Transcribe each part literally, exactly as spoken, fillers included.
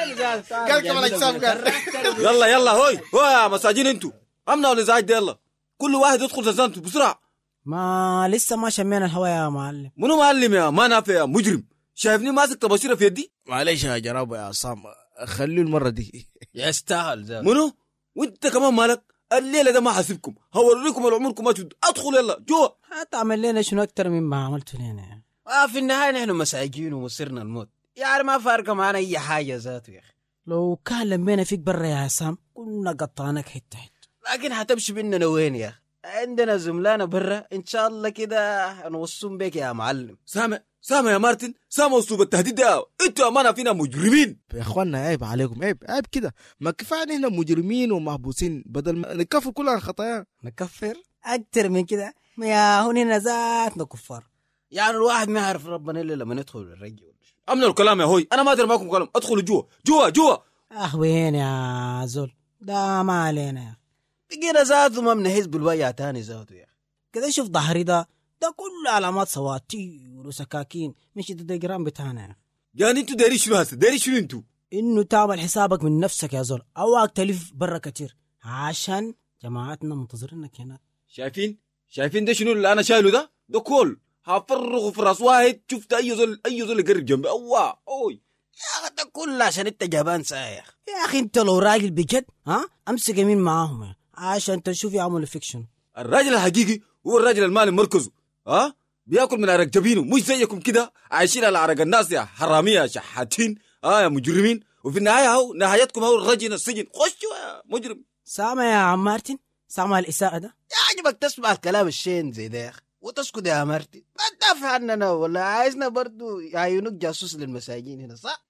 قال كمان اجسام قال. يلا يلا هوي هوي يا مساجين انتوا امنا والازعاج ده. يلا كل واحد يدخل زنزانته بسرعه. ما لسه ما شمينا الهوا يا معلم. منو معلم يا ما نافع يا مجرم؟ شايفني ماسك طباشيره في يدي. معلش يا جناب يا عصام خليه المره دي. يستاهل زاد. منو وانت كمان مالك؟ الليله ده ما حاسبكم هوريكم العمركم ما تشد. ادخل يلا جوا. هتعمل لنا شنو اكتر مما عملته لنا؟ آه في النهايه نحن مساجين ومصيرنا الموت يعني ما فارقه معنا اي حاجه ذاته يا اخي. لو كان لمينا فيك برا يا عصام كنا قطعناك حته حته. لكن حتمشي مننا وين يا اخي؟ عندنا زملانا برا ان شاء الله كده هنوصم بك يا معلم. سامع سامع يا مارتن؟ سامع اسلوب التهديد ده؟ انتوا امانه فينا مجرمين يا اخوانا. عيب عليكم عيب عيب كده. ما كفايه هنا مجرمين ومحبوسين بدل ما نكفر كل الخطايا. نكفر اكتر من كده يا هوني ذاتنا كفار. يعني الواحد ما يعرف ربنا الا لما ندخل الرجل. امنا الكلام يا هوي. انا ما ادري معكم كلام. ادخلوا جوا جوا جوا. اخ وين يا زول ده ما علينا يا بقينا ذاته ما من حزب الوجع تاني ذاته يا اخي. كده. شوف ظهري ده ده كله علامات سواتير وسكاكين مش الديجرام بتاعنا. يعني انتوا دايرين شنو هسه؟ دايرين شنو انتوا؟ انه تعمل حسابك من نفسك يا زول اوعك تلف برا كتير عشان جماعتنا منتظرينك هناك. شايفين شايفين ده شنو اللي انا شايله ده؟ ده كول هفرغه في راس واحد. شفت اي زول اي زول يقرب جنبي اوه اوي يا اخي ده كله عشان انت جبان سايخ يا اخي. انت لو راجل بجد ها امسك يمين معاهم يا عشان تشوف يعملوا فيكشن. الراجل الحقيقي هو الراجل المالي مركزه ها بياكل من عرق جبينه مش زيكم كده عايشين على عرق الناس يا حراميه يا شحاتين اه يا مجرمين. وفي النهايه هو نهايتكم هو الرجل السجن. خشوا يا مجرم. سامع يا عم مارتن؟ سامع الاساءه ده؟ يعجبك تسمع الكلام الشين زي ده يا اخي وتسكت يا مرتي. ما تدافع عننا ولا عايزنا برضو يعينوك جاسوس للمساجين هنا صح؟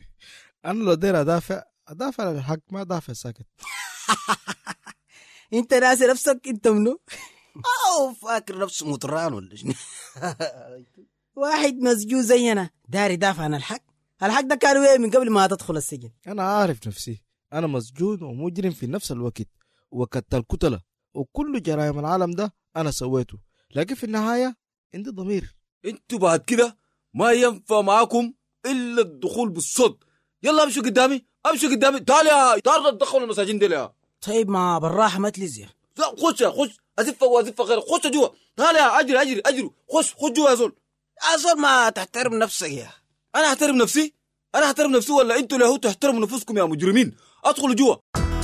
انا لو داير ادافع ادافع عن الحق ما ادافع ساكت. انت ناسي نفسك انت منو؟ او فاكر نفسه مطران ولا شنو؟ واحد مسجون زينا داري يدافع عن الحق. الحق ده كان وين من قبل ما تدخل السجن؟ انا عارف نفسي انا مسجون ومجرم في نفس الوقت وكتل كتله وكل جرائم العالم ده انا سويته. لكن في النهايه عندي ضمير. انتوا بعد كده ما ينفع معاكم الا الدخول بالصد. يلا امشوا قدامي امشوا قدامي. تعال يا تعال تدخلوا المساجين دي يا. طيب ما بالراحه ما تلزي. خش يا خش ازف وازف غير. خش جوا. تعال يا اجري اجري اجري. خش خش جوا يا زول. يا زول ما تحترم نفسك يا. انا احترم نفسي؟ انا احترم نفسي ولا انتوا اللي هو تحترموا نفسكم يا مجرمين؟ ادخلوا جوا.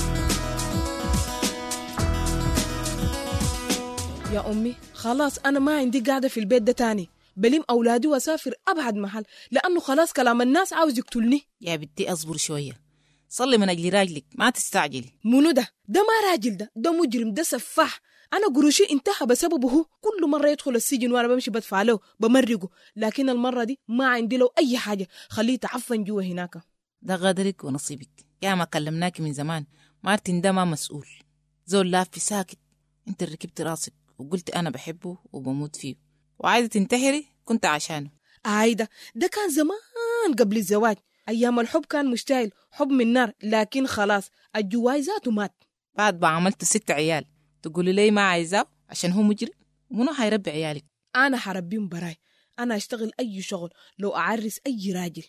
يا أمي خلاص أنا ما عندي قاعدة في البيت ده تاني. بلم أولادي وأسافر أبعد محل لأنه خلاص كلام الناس عاوز يقتلني. يا بنتي أصبر شوية. صلي من أجل راجلك ما تستعجلي. منو ده؟ ده ما راجل ده ده مجرم ده سفاح. أنا قروشي انتهى بسببه هو. كل مرة يدخل السجن وأنا بمشي بدفع له بمرقه. لكن المرة دي ما عندي له أي حاجة. خليه يتعفن جوا هناك. ده غدرك ونصيبك. يا ما كلمناك من زمان. مارتن ده ما مسؤول. زول لافي ساكت. انت ركبت راسك وقلت أنا بحبه وبموت فيه وعايزة تنتحري كنت عشانه. عايدة ده كان زمان قبل الزواج. أيام الحب كان مشتعل حب من نار. لكن خلاص الجواي ذاته مات. بعد ما عملت ست عيال تقولي لي ما عايزاه عشان هو مجرم. منو حيربي عيالك؟ أنا حربيهم براي. أنا أشتغل أي شغل لو أعرس أي راجل.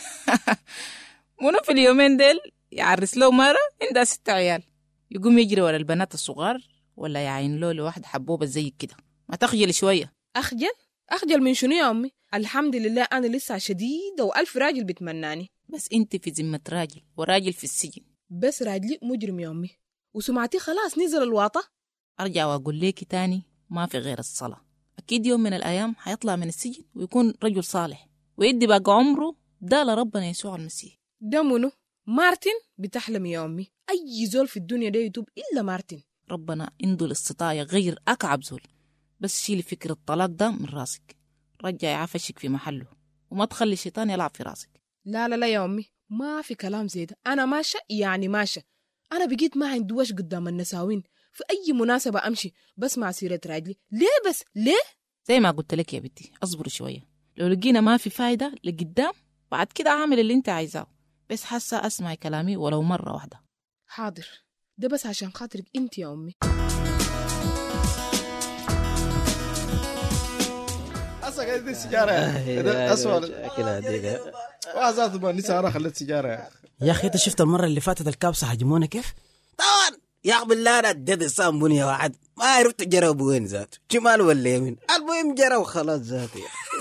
منو في اليومين ديل يعرس له مرة عندها ست عيال يقوم يجري ورا البنات الصغار ولا يعين له لواحد حبوبة زي كده؟ ما تخجل شوية. أخجل؟ أخجل من شنو يا أمي؟ الحمد لله أنا لسه شديدة وألف راجل بتمناني. بس أنت في ذمة راجل وراجل في السجن. بس راجلي مجرم يا أمي وسمعتي خلاص نزل الواطة. أرجع وأقول ليكي تاني ما في غير الصلاة. أكيد يوم من الأيام حيطلع من السجن ويكون رجل صالح ويدي بقى عمره ده لربنا يسوع المسيح. ده منو؟ مارتن بتحلم يا أمي. أي زول في الدنيا ده يتوب إلا مارتن. ربنا عنده الاستطاعة يغير أكعب زول. بس شيلي فكرة الطلاق ده من راسك. رجعي عفشك في محله وما تخلي الشيطان يلعب في راسك. لا لا لا يا أمي ما في كلام زي ده. أنا ماشى يعني ماشى. أنا بقيت ما عندي وش قدام النساوين. في أي مناسبة أمشي بسمع سيرة راجلي. ليه بس ليه؟ زي ما قلت لك يا بنتي أصبر شوية. لو لقينا ما في فايدة لقدام بعد كده عامل اللي انت عايزاه. بس حاسة أسمعي كلامي ولو مرة واحدة. حاضر. ده بس عشان خاطرك انت يا أمي. أصلا قاعد دي سيجارة ده أسوأ كده هديك وعزات ما نسى أنا خليت سيجارة يا أخي. يا أخي أنت شفت المرة اللي فاتت الكابسة هجمونا كيف؟ طبعا يا أخي بالله أنا اديت السام بني واحد ما عرفت جرى وين ذاته شمال ولا يمين المهم جرى وخلاص ذاته.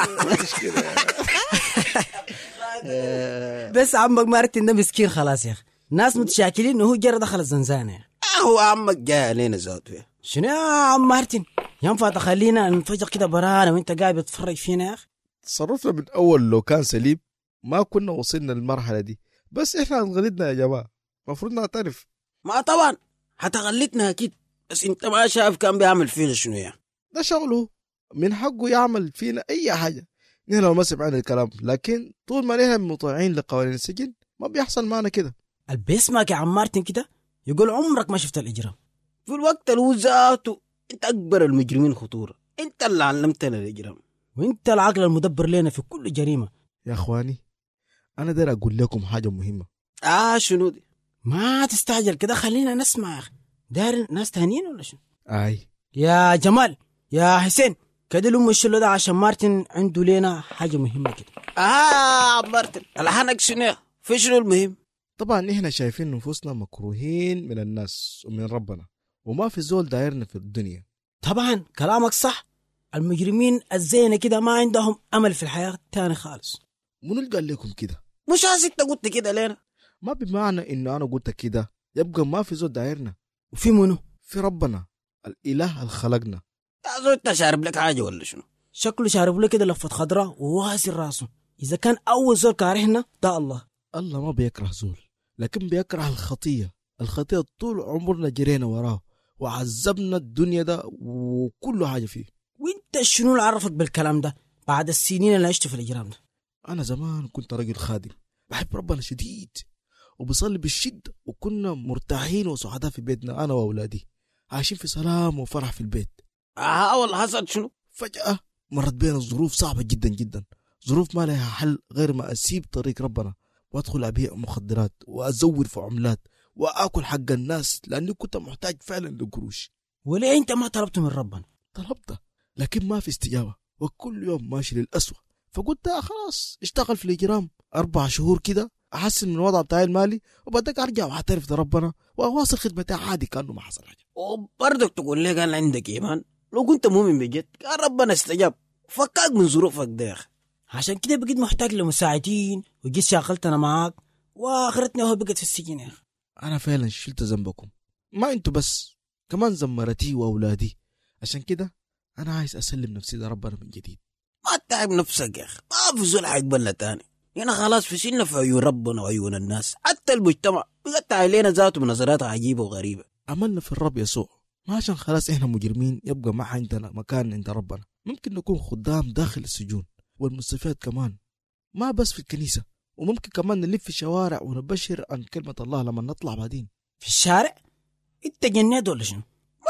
بس عمك مارتن ده مسكين خلاص يا أخي ناس متشاكلين إنه هو جرى دخل الزنزانة. هو عمك جاي علينا ذاته. شنو يا عم مارتن ينفع تخلينا ننفجر كده برانا وانت قاعد بتتفرج فينا يا اخي؟ تصرفنا من اول لو كان سليم ما كنا وصلنا للمرحله دي، بس احنا غلطنا يا جماعه المفروض نعترف. ما طبعا هتغلطنا اكيد، بس انت ما شايف كان بيعمل فينا شنو يا؟ ده شغله من حقه يعمل فينا اي حاجه نحن لو ما سمعنا الكلام، لكن طول ما نحن مطيعين لقوانين السجن ما بيحصل معنا كده. اللي بيسمعك يا عم مارتن كده يقول عمرك ما شفت الاجرام. في الوقت اللي ذاته انت اكبر المجرمين خطوره، انت اللي علمتنا الاجرام وانت العقل المدبر لنا في كل جريمه. يا اخواني انا داير اقول لكم حاجه مهمه. اه شنو دي؟ ما تستعجل كده خلينا نسمع يا اخي. داير ناس تانيين ولا شنو؟ اي يا جمال يا حسين كده لهم الشلو ده عشان مارتن عنده لنا حاجه مهمه كده. اه مارتن الحنك شنو في شنو المهم؟ طبعا احنا شايفين نفوسنا مكروهين من الناس ومن ربنا، وما في زول دايرنا في الدنيا. طبعا كلامك صح، المجرمين الزينة كده ما عندهم أمل في الحياة تاني خالص. منو اللي قال لكم كده؟ مش عايز انت قلت كده لينا؟ ما بمعنى انه انا قلت كده يبقى ما في زول دايرنا. وفي منو؟ في ربنا الاله اللي خلقنا. يا زول انت شارب لك حاجه ولا شنو؟ شكله شارب له كده لفة خضراء وواسر راسه. اذا كان اول زول كارهنا ده الله. الله ما بيكره زول، لكن بيكره الخطيه. الخطيه طول عمرنا جرينا وراه وعذبنا الدنيا ده وكل حاجه فيه. وانت شنو اللي عرفك بالكلام ده بعد السنين اللي عشت في الاجرام ده؟ انا زمان كنت رجل خادم بحب ربنا شديد وبصلي بالشده، وكنا مرتاحين وسعداء في بيتنا انا واولادي عايشين في سلام وفرح في البيت. اه والله حصل شنو؟ فجاه مرت بينا ظروف صعبه جدا جدا، ظروف ما لها حل غير ما اسيب طريق ربنا وادخل ابيع مخدرات وازور في عملات واكل حق الناس لاني كنت محتاج فعلا لقروش. وليه انت ما طلبت من ربنا؟ طلبته لكن ما في استجابه، وكل يوم ماشي للأسوأ. فقلت خلاص اشتغل في الاجرام اربع شهور كده احسن من الوضع بتاعي المالي، وبعدك ارجع واعترف لربنا واواصل خدمتي عادي كانه ما حصل حاجه. وبرضك تقول لي كان عندك ايمان، لو كنت مؤمن بجد كان ربنا استجاب فكاك من ظروفك ده يا اخي. عشان كده بقيت محتاج لمساعدين وجيت شاغلتنا معاك واخرتني وهو بقيت في السجن يا اخي. انا فعلا شلت ذنبكم، ما انتوا بس، كمان زمرتي واولادي. عشان كده انا عايز اسلم نفسي لربنا من جديد. ما تتعب نفسك يا اخي، ما في زول حيقبلنا تاني. هنا خلاص فشلنا في عيون ربنا وعيون الناس، حتى المجتمع بقت علينا ذاته بنظرات عجيبه وغريبه. عملنا في الرب يسوع، ما عشان خلاص احنا مجرمين يبقى ما عندنا مكان عند ربنا. ممكن نكون خدام داخل السجون والمستشفيات كمان، ما بس في الكنيسه، وممكن كمان نلف في الشوارع ونبشر عن كلمه الله لما نطلع بعدين. في الشارع؟ انت جنيت ولا شنو؟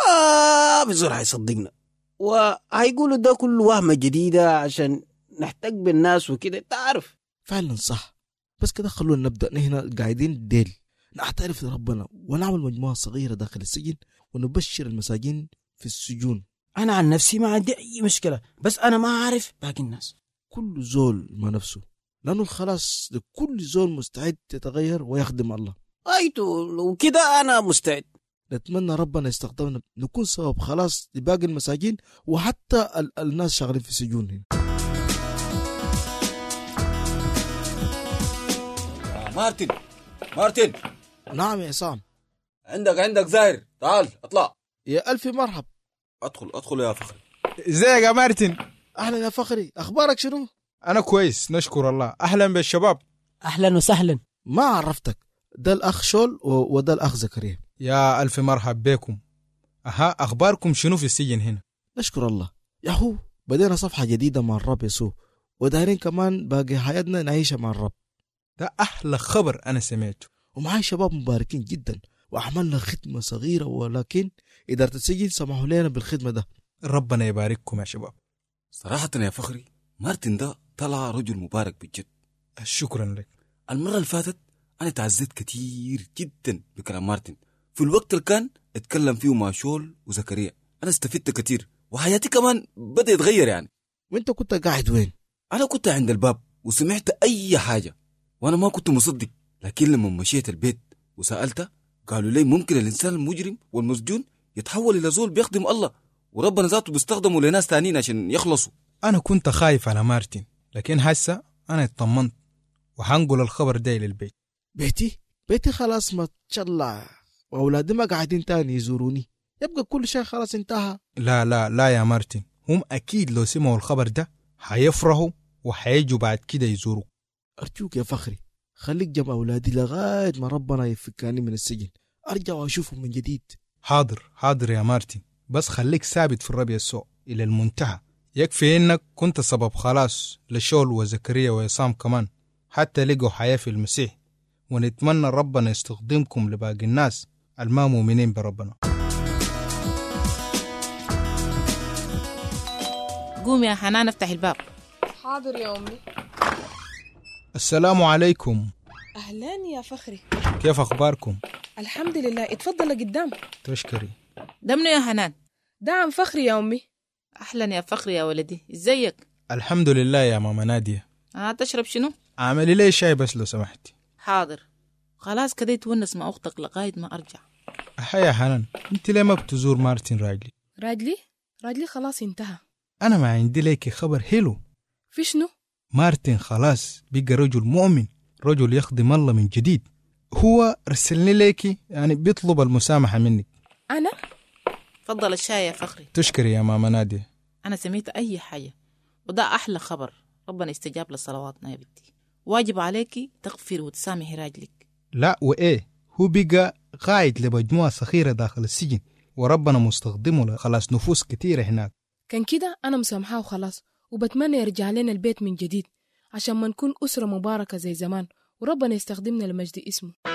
ما في زول حيصدقنا، وهيقولوا ده كله وهمه جديده عشان نحتاج بالناس وكده، انت عارف. فعلا صح، بس كده خلونا نبدا نحن قاعدين ديل نعترف لربنا ونعمل مجموعه صغيره داخل السجن ونبشر المساجين في السجون. انا عن نفسي ما عندي اي مشكله، بس انا ما عارف باقي الناس. كل زول ما نفسه، لانه الخلاص لكل زول مستعد يتغير ويخدم الله. ايتو لو كده انا مستعد. نتمنى ربنا يستخدمنا نكون سبب خلاص لباقي المساجين وحتى ال- الناس شغالين في السجون هنا. مارتن مارتن نعم يا عصام. عندك عندك زاهر، تعال اطلع. يا ألف مرحب. ادخل ادخل يا فخري. ازيك يا مارتن؟ أهلا يا فخري، أخبارك شنو؟ أنا كويس نشكر الله. أهلا بالشباب. اهلا وسهلا. ما عرفتك، ده الأخ شول و- وده الأخ زكريا. يا ألف مرحب بكم. أها، أخباركم شنو في السجن هنا؟ نشكر الله ياهو، بدينا صفحة جديدة مع الرب يسوع، ودايرين كمان باقي حياتنا نعيشها مع الرب. ده أحلى خبر أنا سمعته. ومعاي شباب مباركين جدا، وعملنا خدمة صغيرة ولكن إدارة السجن سمحوا لنا بالخدمة ده. ربنا يبارككم يا شباب. صراحة يا فخري مارتن ده طلع رجل مبارك بجد. شكرا لك. المرة اللي فاتت أنا تعزيت كتير جدا بكلام مارتن في الوقت اللي كان اتكلم فيه مع شول وزكريا. أنا استفدت كتير وحياتي كمان بدأ يتغير يعني. وانت كنت قاعد وين؟ أنا كنت عند الباب وسمعت أي حاجة وأنا ما كنت مصدق، لكن لما مشيت البيت وسألت قالوا لي ممكن الإنسان المجرم والمسجون يتحول إلى زول بيخدم الله وربنا ذاته بيستخدمه لناس تانيين عشان يخلصوا. أنا كنت خايف على مارتن، لكن هسه أنا اطمنت وحنقل الخبر ده للبيت. بيتي؟ بيتي خلاص ما تشلع وأولادي ما قاعدين تاني يزوروني، يبقى كل شيء خلاص انتهى. لا لا لا يا مارتن، هم أكيد لو سمعوا الخبر ده حيفرحوا وحيجوا بعد كده يزوروا. أرجوك يا فخري خليك جنب أولادي لغاية ما ربنا يفكاني من السجن، أرجع وأشوفهم من جديد. حاضر حاضر يا مارتن، بس خليك ثابت في الربيع السوء إلى المنتهى. يكفي إنك كنت سبب خلاص لشول وزكريا وعصام كمان، حتى لقوا حياة في المسيح، ونتمنى ربنا يستخدمكم لباقي الناس الما مؤمنين بربنا. قوم يا حنان افتح الباب. حاضر يا أمي. السلام عليكم. أهلا يا فخري، كيف أخباركم؟ الحمد لله. اتفضل قدام. تشكري. ده منو يا حنان؟ ده عم فخري يا أمي. أحلا يا فخري يا ولدي، إزيك؟ الحمد لله يا ماما نادية. آه تشرب شنو؟ عملي لي شاي بس لو سمحتي. حاضر. خلاص كده يتونس مع أختك لغاية ما أرجع. أحا يا حنان، أنت ليه ما بتزور مارتن راجلي؟ راجلي؟ راجلي خلاص انتهى. أنا ما عندي لك خبر حلو. في شنو؟ مارتن خلاص بقى رجل مؤمن، رجل يخدم الله من جديد. هو رسلني ليكي يعني بيطلب المسامحة منك. أنا؟ فضل الشاي يا فخري. تشكري يا ماما نادية. أنا سميت أي حاجة، وده أحلى خبر. ربنا يستجاب لصلواتنا يا بنتي. واجب عليكي تغفر وتسامحي راجلك. لا وإيه، هو بقى قاعد لمجموعة صغيرة داخل السجن، وربنا مستخدمه لخلاص نفوس كتيرة هناك. كان كده أنا مسامحاه وخلاص، وبتمنى يرجع لنا البيت من جديد عشان ما نكون أسرة مباركة زي زمان، وربنا يستخدمنا لمجد اسمه.